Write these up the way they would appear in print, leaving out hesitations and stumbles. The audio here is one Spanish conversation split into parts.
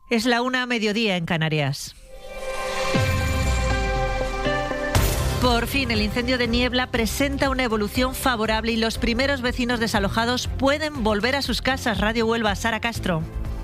Es la 1:00 en Canarias. Por fin, el incendio de Niebla presenta una evolución favorable y los primeros vecinos desalojados pueden volver a sus casas. Radio Huelva, Sara Castro.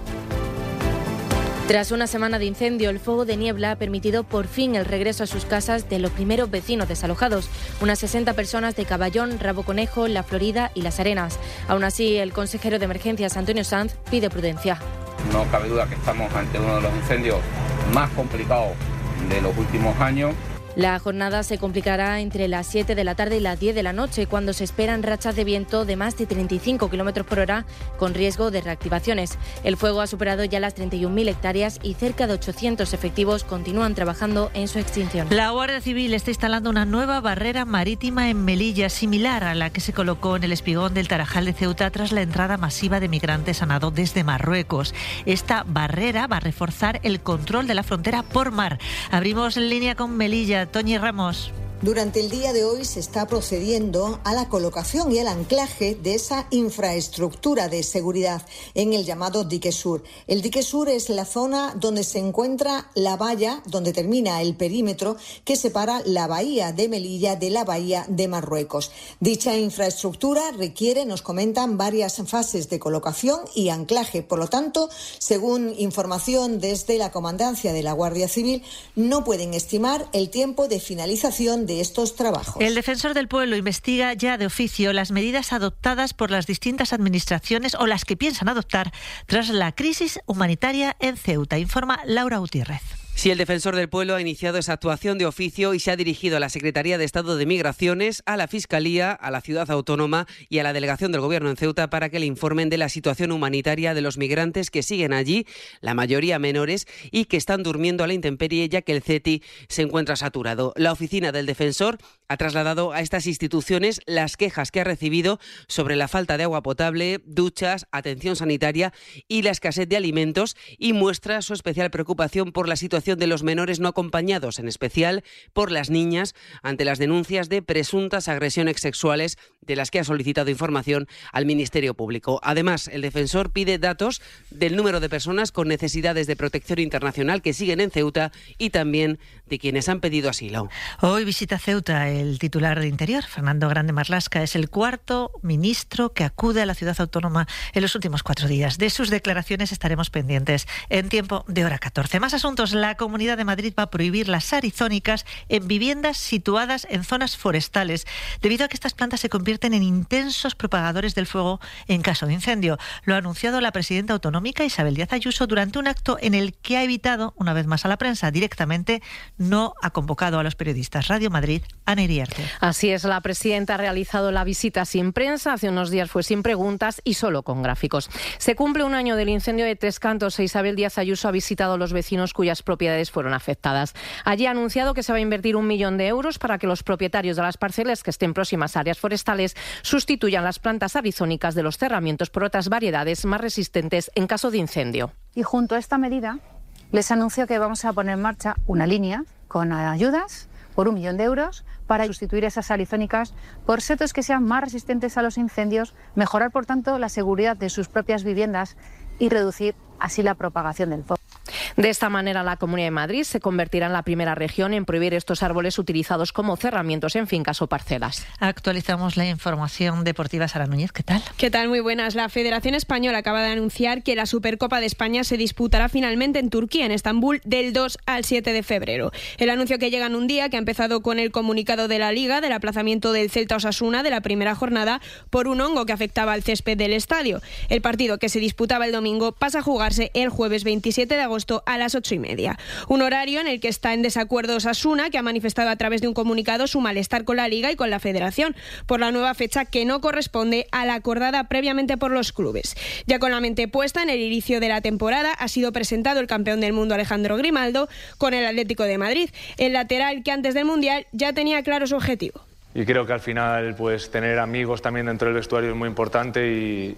Tras una semana de incendio, el fuego de Niebla ha permitido por fin el regreso a sus casas de los primeros vecinos desalojados, unas 60 personas de Caballón, Rabo Conejo, La Florida y Las Arenas. Aún así, el consejero de Emergencias, Antonio Sanz, pide prudencia. No cabe duda que estamos ante uno de los incendios más complicados de los últimos años. La jornada se complicará entre las 7 de la tarde y las 10 de la noche, cuando se esperan rachas de viento de más de 35 km por hora, con riesgo de reactivaciones. El fuego ha superado ya las 31.000 hectáreas y cerca de 800 efectivos continúan trabajando en su extinción. La Guardia Civil está instalando una nueva barrera marítima en Melilla, similar a la que se colocó en el espigón del Tarajal de Ceuta tras la entrada masiva de migrantes a nado desde Marruecos. Esta barrera va a reforzar el control de la frontera por mar. Abrimos línea con Melilla. Toñi Ramos. Durante el día de hoy se está procediendo a la colocación y el anclaje de esa infraestructura de seguridad en el llamado dique sur. El dique sur es la zona donde se encuentra la valla, donde termina el perímetro que separa la bahía de Melilla de la bahía de Marruecos. Dicha infraestructura requiere, nos comentan, varias fases de colocación y anclaje. Por lo tanto, según información desde la Comandancia de la Guardia Civil, no pueden estimar el tiempo de finalización de estos trabajos. El defensor del pueblo investiga ya de oficio las medidas adoptadas por las distintas administraciones o las que piensan adoptar tras la crisis humanitaria en Ceuta, informa Laura Gutiérrez. Sí, el defensor del pueblo ha iniciado esa actuación de oficio y se ha dirigido a la Secretaría de Estado de Migraciones, a la Fiscalía, a la Ciudad Autónoma y a la Delegación del Gobierno en Ceuta para que le informen de la situación humanitaria de los migrantes que siguen allí, la mayoría menores, y que están durmiendo a la intemperie ya que el CETI se encuentra saturado. La oficina del defensor ha trasladado a estas instituciones las quejas que ha recibido sobre la falta de agua potable, duchas, atención sanitaria y la escasez de alimentos, y muestra su especial preocupación por la situación de los menores no acompañados, en especial por las niñas, ante las denuncias de presuntas agresiones sexuales de las que ha solicitado información al Ministerio Público. Además, el defensor pide datos del número de personas con necesidades de protección internacional que siguen en Ceuta y también de quienes han pedido asilo. Hoy visita Ceuta el titular de Interior, Fernando Grande Marlaska. Es el cuarto ministro que acude a la ciudad autónoma en los últimos 4 días. De sus declaraciones estaremos pendientes en tiempo de hora 14. Más asuntos. La Comunidad de Madrid va a prohibir las arizónicas en viviendas situadas en zonas forestales, debido a que estas plantas se convierten en intensos propagadores del fuego en caso de incendio. Lo ha anunciado la presidenta autonómica Isabel Díaz Ayuso durante un acto en el que ha evitado, una vez más a la prensa directamente, no ha convocado a los periodistas. Radio Madrid, Ana Iriarte. Así es, la presidenta ha realizado la visita sin prensa. Hace unos días fue sin preguntas y solo con gráficos. Se cumple un año del incendio de Tres Cantos e Isabel Díaz Ayuso ha visitado a los vecinos cuyas propiedades fueron afectadas. Allí ha anunciado que se va a invertir 1 millón de euros para que los propietarios de las parcelas que estén próximas a áreas forestales sustituyan las plantas arizónicas de los cerramientos por otras variedades más resistentes en caso de incendio. Y junto a esta medida les anuncio que vamos a poner en marcha una línea con ayudas por 1 millón de euros para sustituir esas arizónicas por setos que sean más resistentes a los incendios, mejorar por tanto la seguridad de sus propias viviendas y reducir así la propagación del fuego. De esta manera, la Comunidad de Madrid se convertirá en la primera región en prohibir estos árboles utilizados como cerramientos en fincas o parcelas. Actualizamos la información deportiva. Sara Núñez, ¿qué tal? ¿Qué tal? Muy buenas. La Federación Española acaba de anunciar que la Supercopa de España se disputará finalmente en Turquía, en Estambul, del 2 al 7 de febrero. El anuncio que llega en un día que ha empezado con el comunicado de la Liga del aplazamiento del Celta Osasuna de la primera jornada por un hongo que afectaba al césped del estadio. El partido, que se disputaba el domingo, pasa a jugarse el jueves 27 de agosto a las 8:30. Un horario en el que está en desacuerdo Osasuna, que ha manifestado a través de un comunicado su malestar con la Liga y con la Federación por la nueva fecha que no corresponde a la acordada previamente por los clubes. Ya con la mente puesta en el inicio de la temporada, ha sido presentado el campeón del mundo Alejandro Grimaldo con el Atlético de Madrid, el lateral que antes del Mundial ya tenía claro su objetivo. Y creo que al final pues tener amigos también dentro del vestuario es muy importante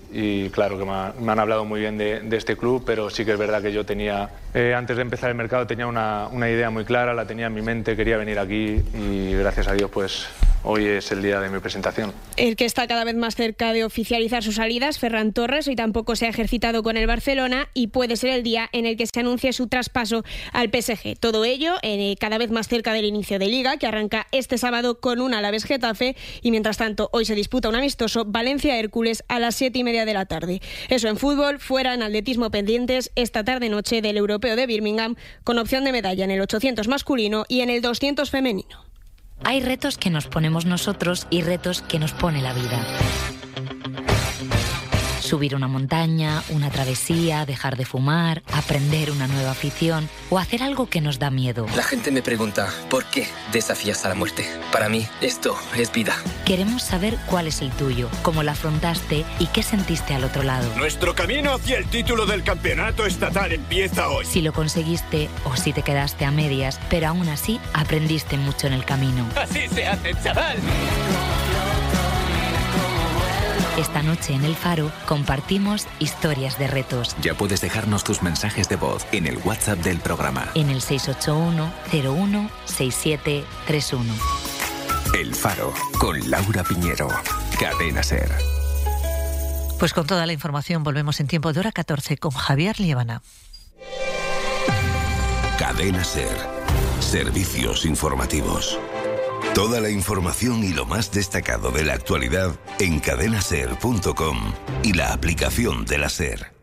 y claro que me han hablado muy bien de este club, pero sí que es verdad que yo tenía, antes de empezar el mercado tenía una idea muy clara, la tenía en mi mente, quería venir aquí y gracias a Dios pues hoy es el día de mi presentación. El que está cada vez más cerca de oficializar sus salidas, Ferran Torres, hoy tampoco se ha ejercitado con el Barcelona y puede ser el día en el que se anuncie su traspaso al PSG. Todo ello cada vez más cerca del inicio de Liga, que arranca este sábado con un Alavés Getafe, y mientras tanto hoy se disputa un amistoso Valencia-Hércules a las 7:30 de la tarde. Eso en fútbol. Fuera, en atletismo, pendientes esta tarde-noche del Europeo de Birmingham, con opción de medalla en el 800 masculino y en el 200 femenino. Hay retos que nos ponemos nosotros y retos que nos pone la vida. Subir una montaña, una travesía, dejar de fumar, aprender una nueva afición o hacer algo que nos da miedo. La gente me pregunta, ¿por qué desafías a la muerte? Para mí, esto es vida. Queremos saber cuál es el tuyo, cómo lo afrontaste y qué sentiste al otro lado. Nuestro camino hacia el título del campeonato estatal empieza hoy. Si lo conseguiste o si te quedaste a medias, pero aún así aprendiste mucho en el camino. Así se hace, chaval. Esta noche en El Faro compartimos historias de retos. Ya puedes dejarnos tus mensajes de voz en el WhatsApp del programa. En el 681 01 6731. El Faro, con Laura Piñero. Cadena SER. Pues con toda la información volvemos en tiempo de hora 14 con Javier Liébana. Cadena SER. Servicios informativos. Toda la información y lo más destacado de la actualidad en cadenaser.com y la aplicación de la SER.